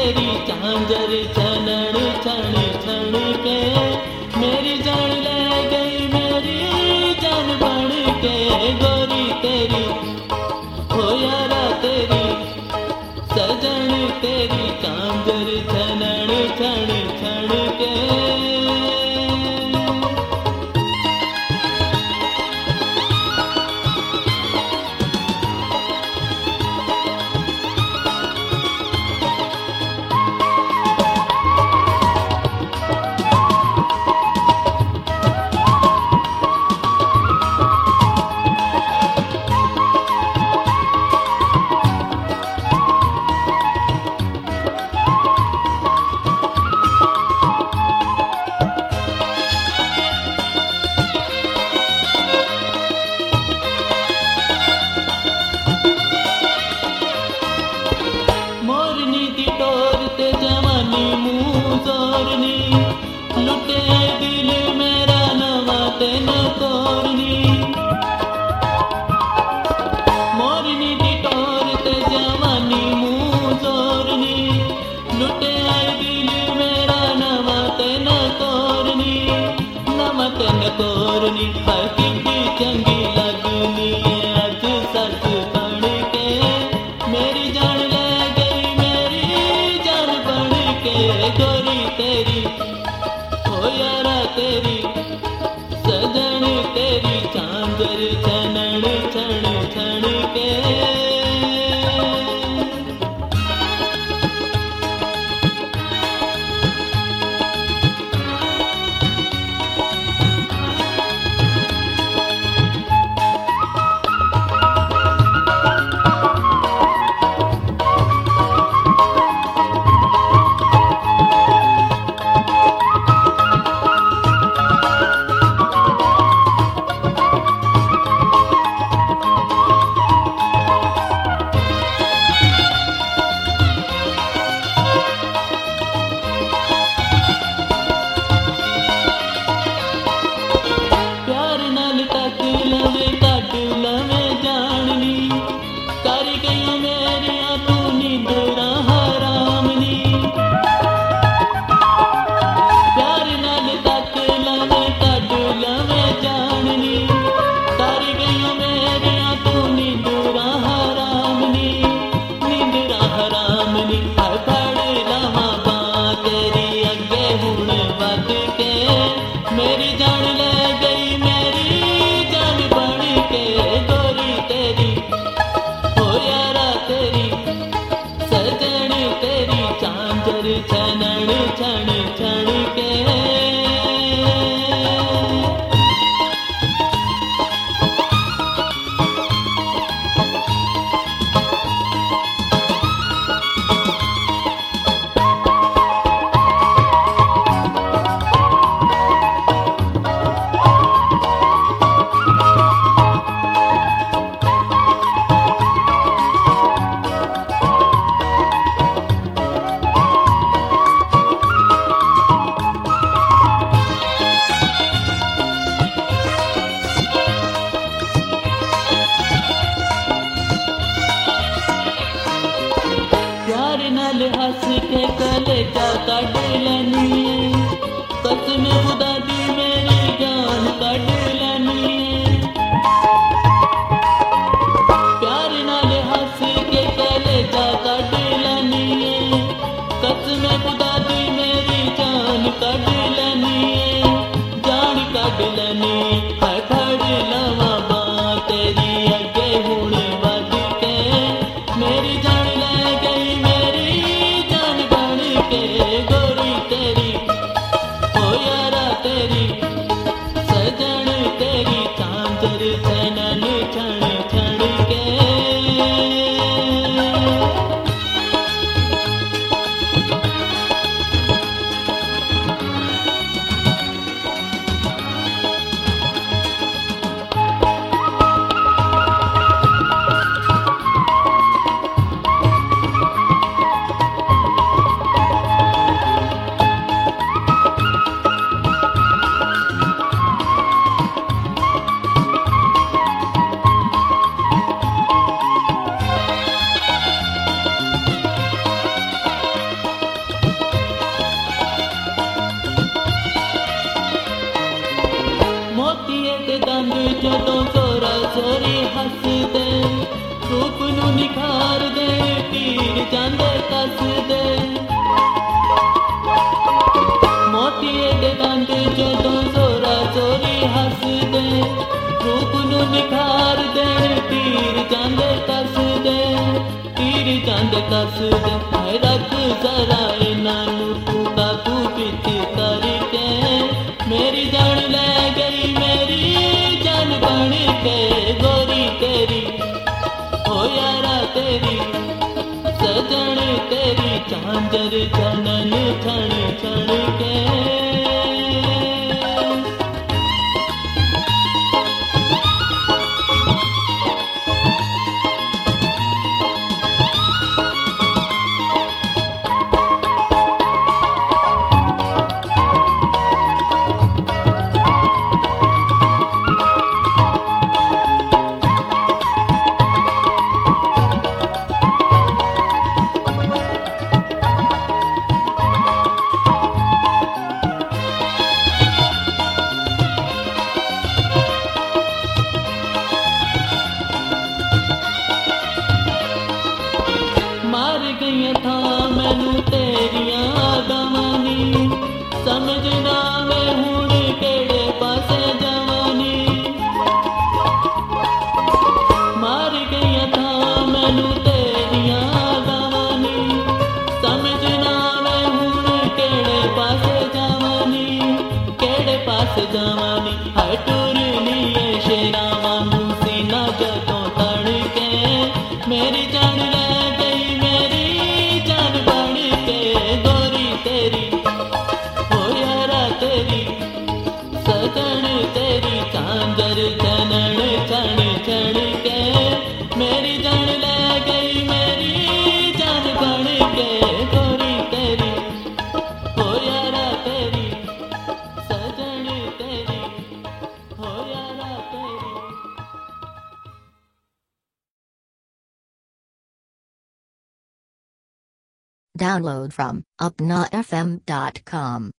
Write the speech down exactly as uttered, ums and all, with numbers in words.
तेरी झांझर छनन छन छन के मेरी जान ले गई मेरी जान बन के गोरी तेरी हो यारा तेरी सजन तेरी झांझर छनन छन छन के लुटे दिल मेरा नवा तेन तोरनी मोरनी दी टोर ते जवानी मुँह जोरनी लुटे दिल मेरा नवा तेन तोरनी नवा तेन तोरनी कितनी चंगी लगनी अज सच बन के मेरी जान ले गई मेरी जान बन के गोरी तेरी हो यारा तेरी सजन तेरी झांझर छनन छन छन के मेरी जान ले गई मेरी जान बन के गोरी तेरी हो यारा तेरी सजन तेरी झांझर छनन छन छन के हंस के कलेजा कट लैनी कसम खुदा दी मेरी जान कट लैनी प्यार नाल हंस के कलेजा कट लैनी कसम खुदा दी मेरी जान कट लैनी जान कट लैनी है फड़ लवा बां तेरी अगे हुण वध के मेरी जान ले गई मेरी गोरी तेरी हो यारा तेरी सजन तेरी झांझर छनन छन छन के ਜਦੋਂ ਜ਼ੋਰਾ ਜ਼ੋਰੀ ਹੱਸਦੇ ਰੂਪ ਨੂੰ ਨਿਖਾਰਦੇ ਤੀਰ ਜਾਂਦੇ ਕੱਸਦੇ ਮੋਤੀਏ ਦੇ ਦੰਦ ਜਦੋਂ ਜ਼ੋਰਾ ਜ਼ੋਰੀ ਹੱਸਦੇ ਰੂਪ ਨੂੰ ਨਿਖਾਰਦੇ ਤੀਰ ਜਾਂਦੇ ਕੱਸਦੇ ਤੀਰ ਜਾਂਦੇ ਕੱਸਦੇ ਹਾਏ ਰੱਖ ਜ਼ਰਾ ਇਹਨਾਂ ਨੂੰ ਤੂੰ ਕਾਬੂ ਵਿੱਚ ਕਰਕੇ ਮੇਰੀ ਜਾਨ ਲੈ ਗਈ ਮੇਰੀ ਜਾਨ ਬਣ ਕੇ ਗੋਰੀ ਤੇਰੀ ਹੋ ਯਾਰਾ ਤੇਰੀ सजन तेरी झांझर छनन छण छण के मार गई था मैनू तेरिया दवानी समझना मैं हुण केड़े पासे जवानी मार गई था मैनू तेरिया दवानी समझना मैं हुण केड़े पासे जवानी केड़े पासे जवानी हाय टुरनी है शेरा वांगू सीना जदों तड़ के मेरी जान सजन तेरी झांझर छनन छण छण के मेरी जान ले गई मेरी जान बन के गोरी तेरी हो यारा तेरी सजन तेरी हो यारा तेरी। Download from upna f m dot com.